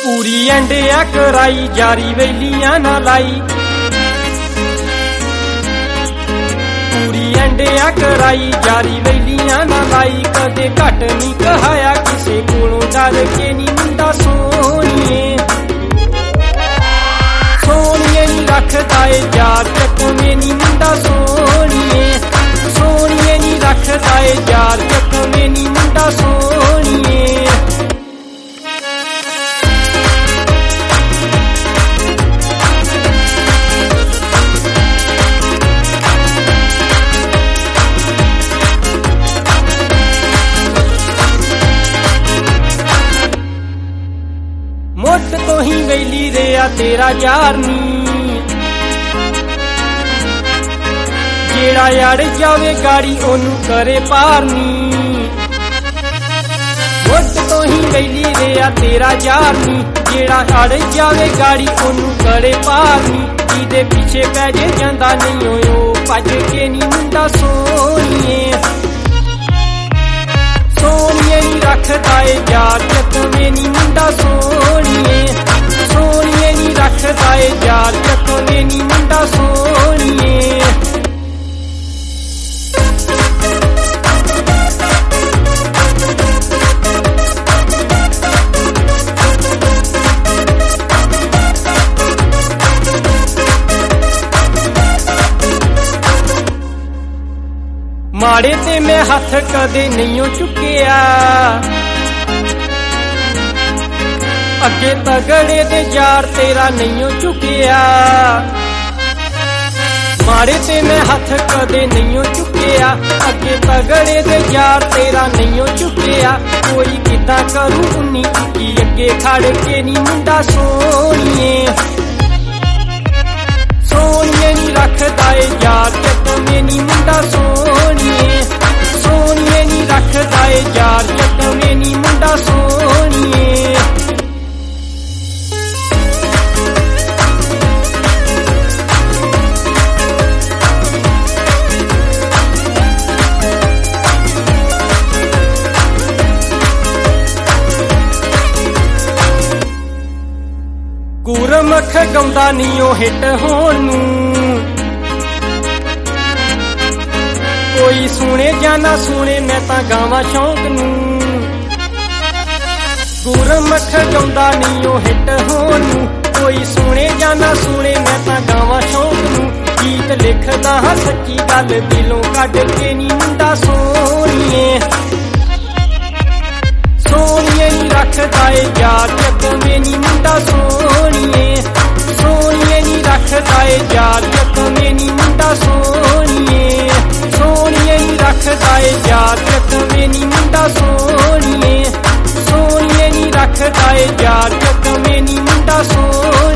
पूरी एंडिया कराई जारी वेलियां ना लाई, पूरी एंडिया कराई जारी वेलियां ना लाई। कदे घट नहीं कहाया किसे कोलों डर के नी मुंडा सोनिए, सोनिए नी रखदा ए यार चकमे नी मुंडा सोनिए, सोनिए नी रखदा ए यार चकमे नी मुंडा सोनिए। मुठ तो ही वेली रेया तेरा यार नी, जेड़ा यार जावे गाड़ी ओनू करे पार नी। मुठ तो ही वेली रेया तेरा यार नी, जेड़ा अड़ जावे गाड़ी ओनू करे पार नी। जिदे पीछे पै जे जांदा नहीं होयो भज के नी मुंडा सोनिए, सोनिए नी रखदा ए यार चकमे नी मुंडा सोनिए, सोनिए नी रखदा ए यार चकमे नी मुंडा सोनिए। माड़े ते मैं हथ कदे नहीं चुकिया, अगे तगड़े दे यार तेरा नहीं चुकिया। माड़े ते मैं हथ कदे नहीं चुकिया, अगे तगड़े दे यार तेरा नहीं चुकिया। कोई किदा करूं उन्नी की अगे खड़ के नी मुंडा सोनिए, सोनिए नी रखदा ए यार चकमे नी मुंडा सोनिए, सोनिए नी रखदा ए यार चकमे नी मुंडा सोनिए। गुरमुख गाउंदा नी ओ हिट होण नूं, कोई सुने या ना सुने मैं तां गावां शौक नूं। गुरमुख गाउंदा नी ओ हिट होण नूं, कोई सुने या ना सुने मैं तां गावां शौक नूं। गीत लिखदा हां सच्ची गल दिलों कढ के नी मुंडा सोनिए, सोनिए नी रखदा ए यार चकमे नी मुंडा सोनिए, सोनिए नी रखदा ए यार चकमे नी मुंडा सोनिए, सोनिए नी रखदा ए यार चकमे नी मुंडा सोनिए, सोनिए नी रखदा ए यार चकमे नी मुंडा सोनिए।